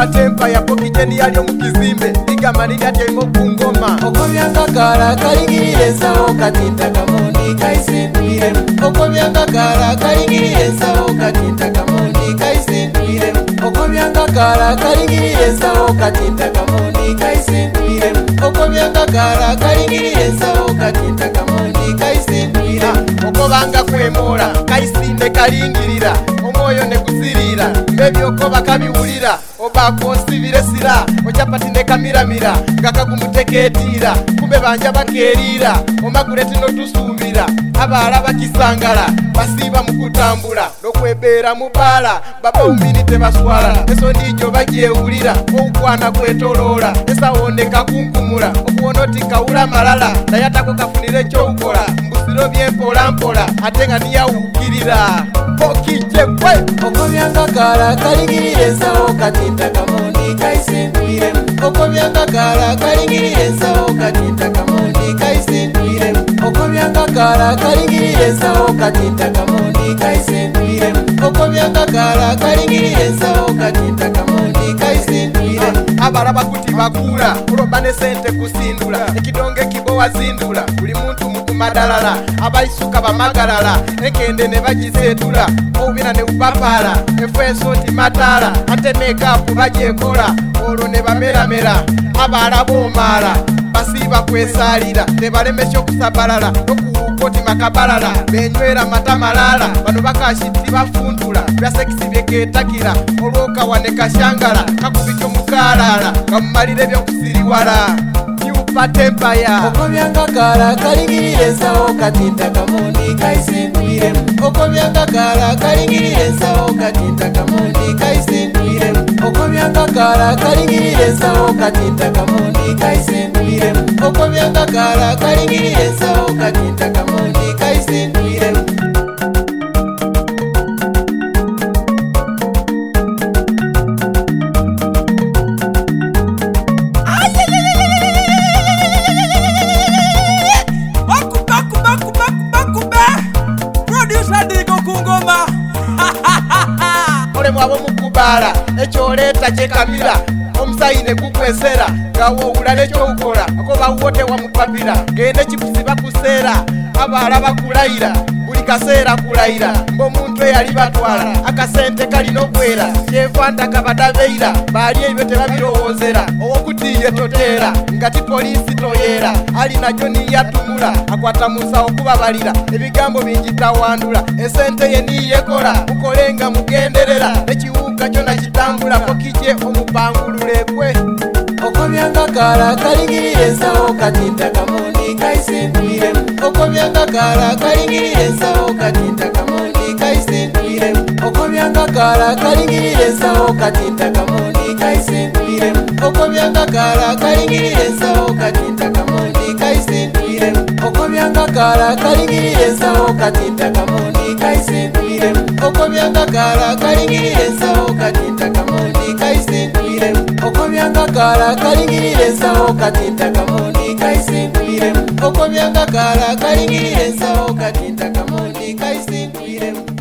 patempa ya pokijeni yali omukizimbe igama lili atyalimo ku ngoma okomyangakala kalingiriresawo katinta kamondi kaisindwiremu okomyangakala kalingiriresawo katinta kamondi kaisindwiremu okomyangakala kalingiriresawo katinta kamondi kaisindwiremu okomyangakala kalingiriresawo katinta kamondi kaisindwiremu okobanga kwemola kaisinde kalingirira omwoyo ne gusirira ebyokoba kabiwulira obako osibire sira okyapati ne kamiramira ngakagumuteketira kumbe banja bakerira omaguleti notusuubira abaala bakisangala basiiba mu kutambula n'okwebeera mu baala baba umini tebaswala eso ndijo bagyewulira oukwana kwetoloola esawoneka kunkumula okuwona oti kawula malala naye atako kafunira ekyowukola mbusiro byempolampola ate nga niyawukirira okijekwe okomyangakala kalingiriresawo katinta kamondi kaisindwiremu okomyangakala kalingiriresawo katinta kamondi kaisindwiremu okomyangakala kalingiriresawo katinta kamondi kaisindwiremu okomyangakala kalingiriresawo katinta kamondi kaisindwiremu abala bakuti bakula kuloba ne sente kusindula ekidonge kibowa zindula buli muntu mukumadalala abaisuka bamagalala ekende ne bagisetula obina ne bupapala efeso timatala ate mekapu bagyekola olwo ne bameramera abala bomala basiba kwesalira tebalemesya okusabalala nokuwukoti makabalala benywera matamalala bano bakashiti bafundula byasekisi byeketakira olwokawa ne kashangala kakubityo mukalala kamumalire byokusiriwala patempaya okomyangakala kalingiriresawo katinta kamondi kaisindwiremu okomyangakala kalingiriresawo katinta kamondi kaisindwiremu okomyangakala kalingiriresawo katinta kamondi kaisindwiremu okomyangakala kalingiriresawo katinta kamondi kaisindwiremu mwabo mukubala ekyoleta kyekamira omusayine gukwesera ngawo owulala ekyowukola akoba wote wamupapira gende kikusiba kuseera abaala bakulayira buli kaseera kulayira ng'omuntu eyali batwala akasente kalina okwera kyevandaka badabeira baali ebyo tebabirowoozera owokutiye toteera nga ti poliisi toyeera ali najo niyatumula akwata musawo kubabalira ebigambo bingitawandula esente ye niyekola mukolenga mugenderera ekiwuka kyona kitambula kokije omupangululekwe okomyangakala kalingiriresawo katinta kamondi kaisindwiremu okomyangakala kalingiriresawo katinta kamondi kaisindwiremu okomyangakala kalingiriresawo katinta kamondi kaisindwiremu okomyangakala kalingiriresawo katinta kamondi kaisindwiremu okomyangakala kalingiriresawo katinta kamondi kaisindwiremu okomyangakala kalingiriresawo katinta kamondi kaisindwiremu okomyangakala kalingiriresawo katinta kamondi kaisindwiremu okomyangakala kalingiriresawo katinta kamondi kaisindwiremu